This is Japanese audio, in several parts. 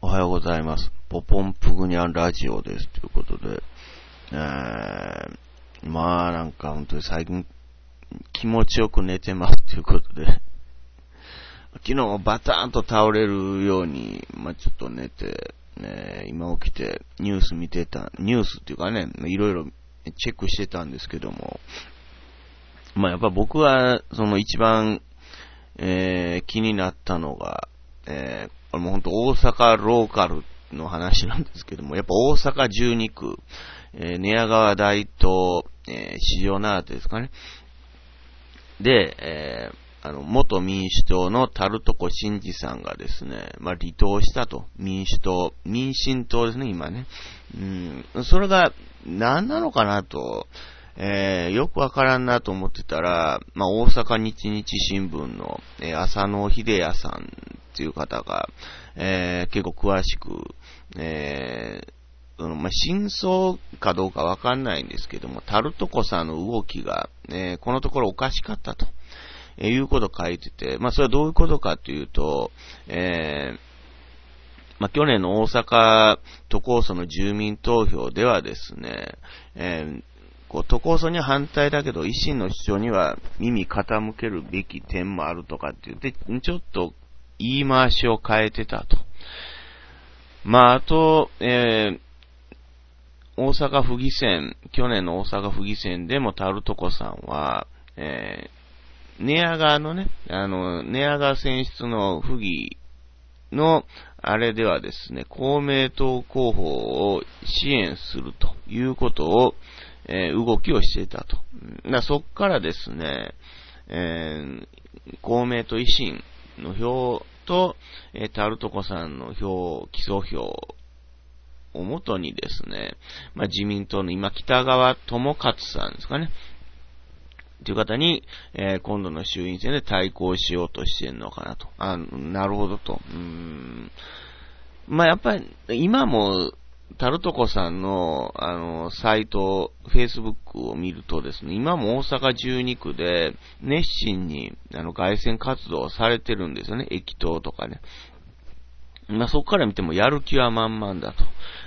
おはようございます。ポポンプグニャンラジオです。ということで、なんか本当に最近気持ちよく寝てますということで、昨日バターンと倒れるように、ちょっと寝て、今起きてニュースっていうかね、いろいろチェックしてたんですけども、やっぱ僕はその一番、気になったのが、これも本当大阪ローカルの話なんですけども、やっぱ大阪12区、寝屋川大東、四条縄手ですかね。で、元民主党の樽床真二さんがですね、離党したと。民進党ですね、今ね。それが何なのかなと、よくわからんなと思ってたら、大阪日日新聞の、浅野秀也さんっていう方が、結構詳しく、真相かどうかわかんないんですけども、樽床さんの動きが、このところおかしかったと、いうことを書いてて、それはどういうことかというと、去年の大阪都構想の住民投票ではですね、都構想には反対だけど、維新の主張には耳傾けるべき点もあるとかって言って、ちょっと言い回しを変えてたと。あと、大阪府議選、去年の大阪府議選でも樽床さんは、寝屋川のね、寝屋川選出の府議のあれではですね、公明党候補を支援するということを、動きをしていたと。そっからですね、公明と維新の票と、樽床さんの基礎票をもとにですね、自民党の今北川智勝さんですかね。という方に、今度の衆院選で対抗しようとしてるのかなと。なるほどと。やっぱり、今も、樽床さんの、サイト、Facebook を見るとですね、今も大阪12区で、熱心に、凱旋活動をされてるんですよね、駅頭とかね。そこから見てもやる気は満々だと。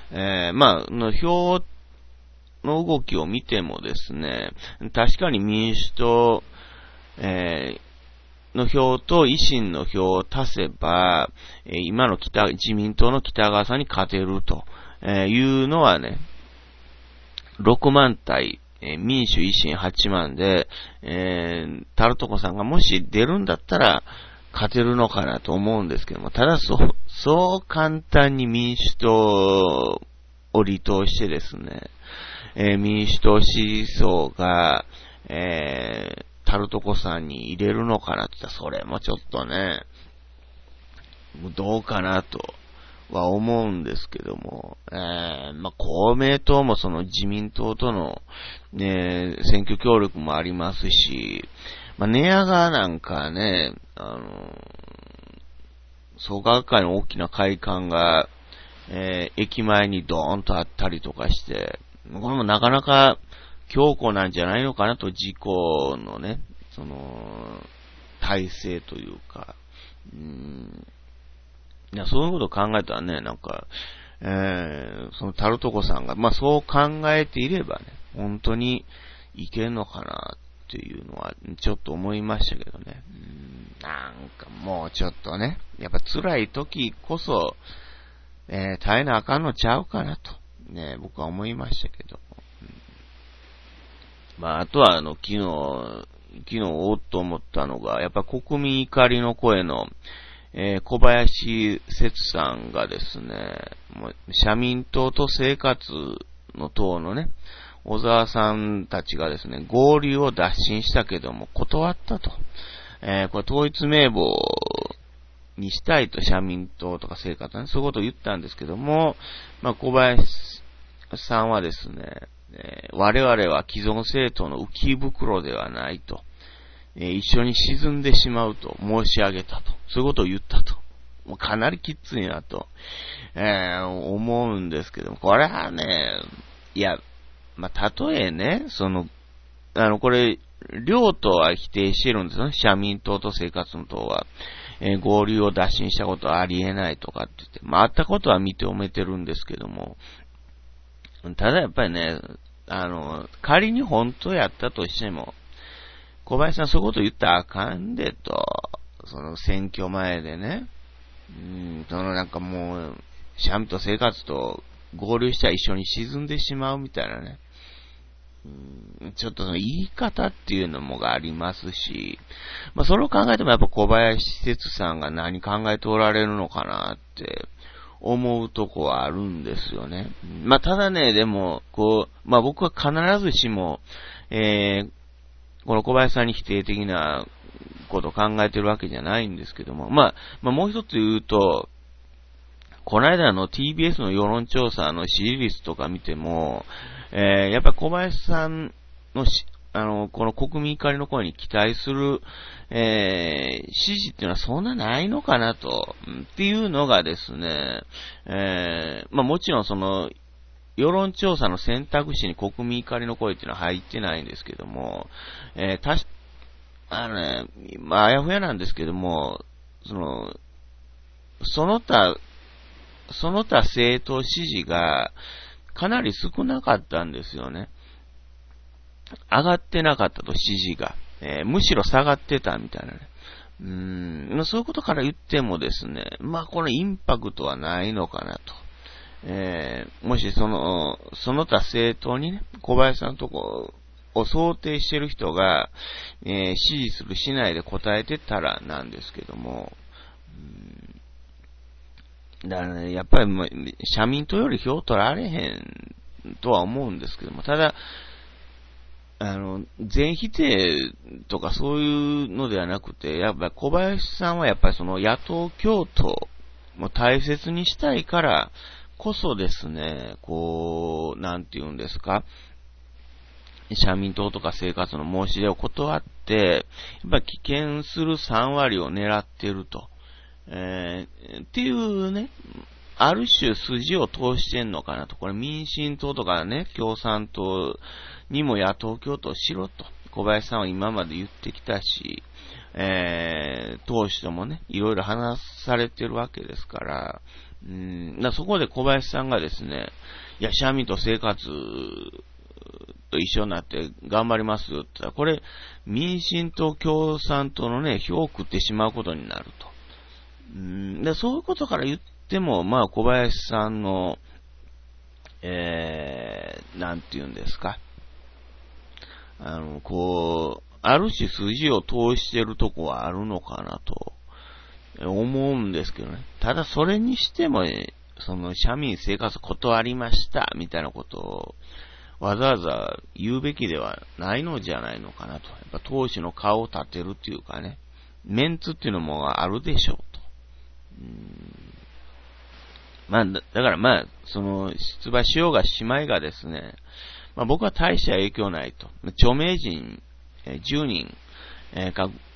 票の動きを見てもですね、確かに民主党、の票と維新の票を足せば、今の自民党の北川さんに勝てると、いうのはね、6万対、民主維新8万で、樽床さんがもし出るんだったら勝てるのかなと思うんですけども、ただそう簡単に民主党を離党してですね、民主党支持層が、樽床さんに入れるのかなって言ったら、それもちょっとね、どうかなとは思うんですけども、公明党もその自民党との、選挙協力もありますし、寝屋川なんかね、創価学会の大きな会館が、駅前にドーンとあったりとかして、これもなかなか強固なんじゃないのかなと、自公のね、体制というか、そういうことを考えたらね、その樽床さんが、そう考えていればね、本当にいけんのかなっていうのは、ちょっと思いましたけどね。もうちょっとね、やっぱ辛い時こそ、耐えなあかんのちゃうかなと、ね、僕は思いましたけど。あとは昨日おっと思ったのが、やっぱ国民怒りの声の、小林節さんがですね、社民党と生活の党のね、小沢さんたちがですね、合流を打診したけども断ったと。これ統一名簿にしたいと、社民党とか生活ね、そういうことを言ったんですけども、小林さんはですね、我々は既存政党の浮き袋ではないと。一緒に沈んでしまうと申し上げたと。そういうことを言ったと。もうかなりきついなと、思うんですけども、これはね、いや、たとえね、これ、両党は否定してるんですよね。社民党と生活の党は。 合流を打診したことはありえないとかって言って、まあ、あったことは認めてるんですけども、ただやっぱりね、仮に本当やったとしても、小林さんそういうこと言ったらあかんでと、その選挙前でね、なんかもう、シャミと生活と合流したら一緒に沈んでしまうみたいなね。ちょっとその言い方っていうのもがありますし、まあそれを考えてもやっぱ小林施設さんが何考えておられるのかなって思うとこはあるんですよね。まあただね、でも、まあ僕は必ずしも、この小林さんに否定的なことを考えてるわけじゃないんですけども、まあもう一つ言うと、この間の TBS の世論調査の支持率とか見ても、やっぱり小林さんのこの国民怒りの声に期待する、支持っていうのはそんなないのかなと、っていうのがですね、まあもちろんその、世論調査の選択肢に国民怒りの声っていうのは入ってないんですけども、まああやふやなんですけども、その他政党支持がかなり少なかったんですよね。上がってなかったと、支持が。むしろ下がってたみたいなね。そういうことから言ってもですね、まあこのインパクトはないのかなと。もしその他政党にね、小林さんのとこを想定している人が、支持するしないで答えてたらなんですけども、だからね、やっぱり社民党より票取られへんとは思うんですけども、ただ、全否定とかそういうのではなくて、やっぱり小林さんはやっぱりその野党共闘も大切にしたいからこそですね、なんて言うんですか、社民党とか生活の申し出を断って、やっぱり棄権する3割を狙ってると。っていうね、ある種筋を通してんのかなと。これ民進党とかね、共産党にも野党共闘しろと。小林さんは今まで言ってきたし、党首ともね、いろいろ話されてるわけですから、そこで小林さんがですね、いや、社民と生活と一緒になって頑張りますよって言ったら、これ、民進党共産党のね、票を食ってしまうことになると。でそういうことから言っても、まあ小林さんの、なんて言うんですか。ある種筋を通してるとこはあるのかなと思うんですけどね。ただそれにしても、その社民生活断りましたみたいなことをわざわざ言うべきではないのじゃないのかなと。やっぱ党首の顔を立てるっていうかね、メンツっていうのもあるでしょうと。まあ、だからまあ、出馬しようがしまいがですね、まあ僕は大した影響ないと。著名人、10人、ネ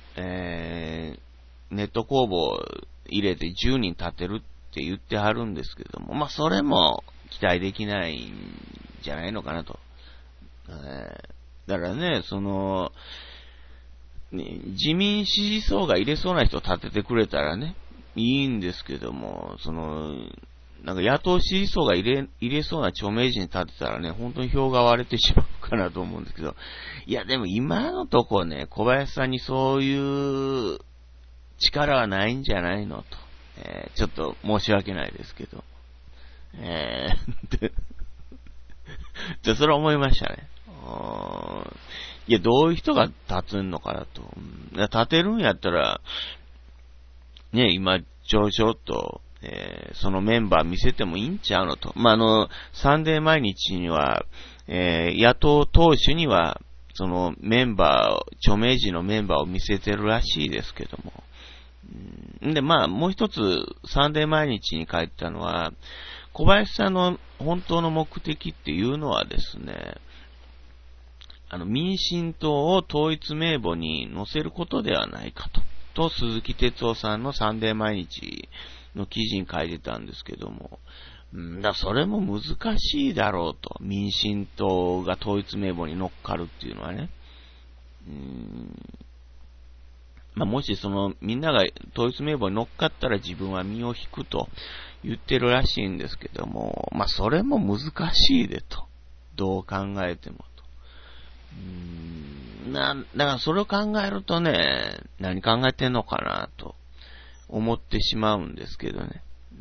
ット公募入れて10人立てるって言ってはるんですけども、まあそれも期待できないんじゃないのかなと。だからね、自民支持層が入れそうな人立ててくれたらね、いいんですけども、なんか野党支持層が入れそうな著名人に立てたらね、本当に票が割れてしまうかなと思うんですけど、いやでも今のとこね、小林さんにそういう力はないんじゃないのと、ちょっと申し訳ないですけど、それは思いましたね。いや、どういう人が立つのかなと。立てるんやったら、ね、今、ちょっと、そのメンバー見せてもいいんちゃうのと。まあ、サンデー毎日には、野党党首には、そのメンバー、著名人のメンバーを見せてるらしいですけども。で、まあ、もう一つ、サンデー毎日に書いてたのは、小林さんの本当の目的っていうのはですね、民進党を統一名簿に載せることではないかと、鈴木哲夫さんのサンデー毎日の記事に書いてたんですけども、それも難しいだろうと、民進党が統一名簿に乗っかるっていうのはね。 もしみんなが統一名簿に乗っかったら自分は身を引くと言ってるらしいんですけども、それも難しいでと。どう考えてもと。だからそれを考えるとね、何考えてんのかなと思ってしまうんですけどね。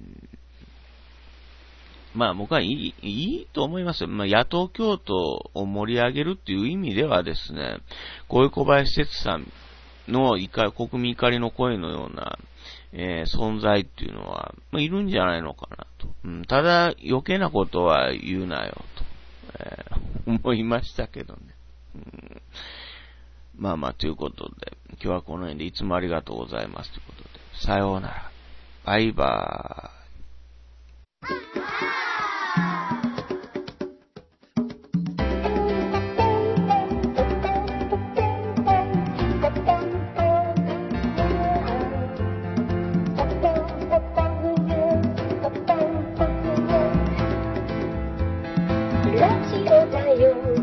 僕はいいと思いますよ。野党共闘を盛り上げるっていう意味ではですね、こういう小林節さんの国民怒りの声のような、存在っていうのは、いるんじゃないのかなと。ただ、余計なことは言うなよと、思いましたけどね。ということで、今日はこの辺でいつもありがとうございますということで、さようなら。バイバーイ。 ラジオだよ